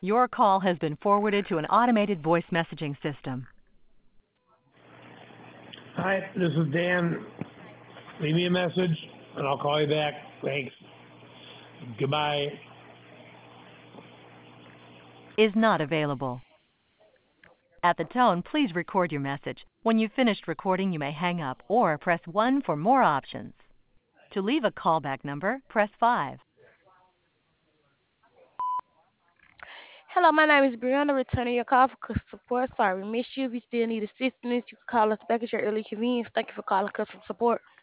Your call has been forwarded to an automated voice messaging system. Hi, this is Dan. Leave me a message and I'll call you back. Thanks. Goodbye. Is not available. At the tone, please record your message. When you've finished recording, you may hang up or press 1 for more options. To leave a callback number, press 5. Hello, my name is Brianna, returning your call for customer support. Sorry we missed you. If you still need assistance, you can call us back at your early convenience. Thank you for calling customer support.